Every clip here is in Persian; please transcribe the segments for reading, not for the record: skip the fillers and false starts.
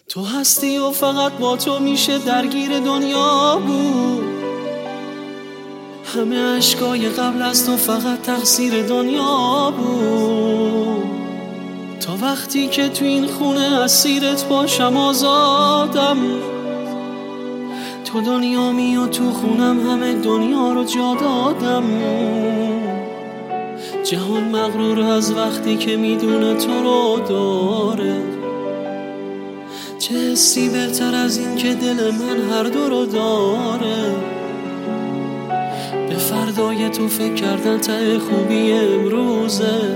تو هستی و فقط با تو میشه درگیر دنیا بود. همه عشقای قبل از تو فقط تقصیر دنیا بود. تا وقتی که تو این خونه اسیرت باشم آزادم. تو دنیامی و تو خونم همه دنیا رو جا دادم. جهان مغرور از وقتی که میدونه تو رو داره. چه حسی بهتر از این که دل من هر دو رو داره. به فردای تو فکر کردن ته خوبی امروزه.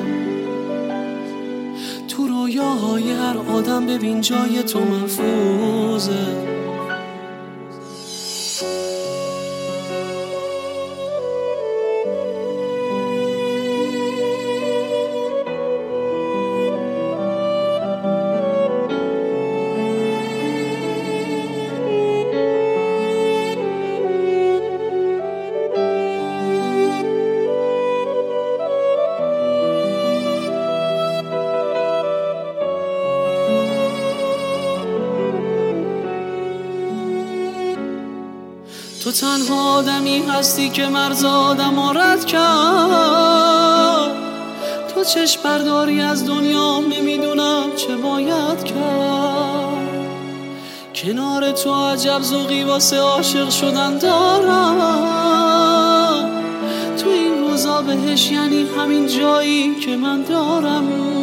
تو رویاهای هر آدم ببین جای تو محفوظه. تو تنها آدمی هستی که مرز آدم رد کرد. تو چشم برداری از دنیام نمیدونم چه باید کرد. کنار تو عجب ذوقی واسه عاشق شدن دارم. تو این روزا بهش یعنی همین جایی که من دارم.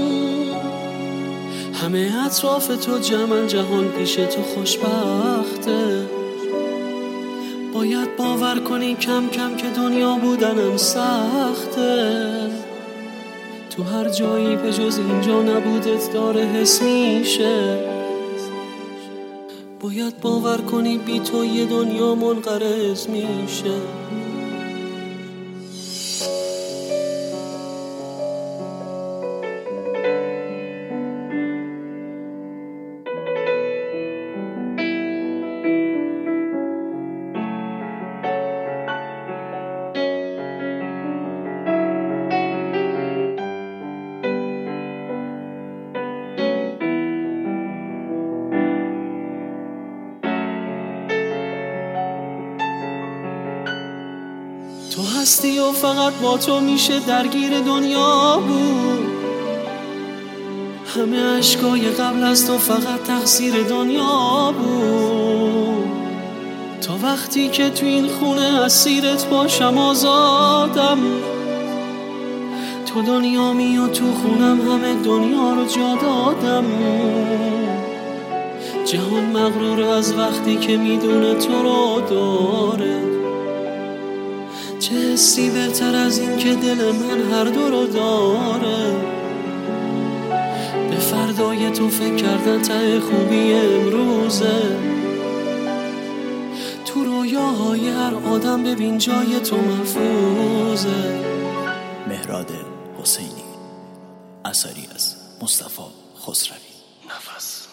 همه اطراف تو جمعن، جهان پیش تو خوشبخته. باید باور کنی کم کم که دنیا بودنم سخته. تو هر جایی به جز اینجا نبودت داره حس میشه. باید باور کنی بی تو یه دنیا منقرض میشه. تو هستی و فقط با تو میشه درگیر دنیا بود. همه عشقای قبل از تو فقط تقصیر دنیا بود. تا وقتی که تو این خونه اسیرت باشم آزادم. تو دنیامی و تو خونم همه دنیا رو جا دادم. جهان مغرور از وقتی که میدونه تو رو داره. چه حسی بهتر از این که دل من هر دو رو داره. به فردای تو فکر کردن ته خوبی امروزه. تو رویاهای هر آدم ببین جای تو محفوظه. مهراد حسینی، اثری از مصطفی خسروی. نفس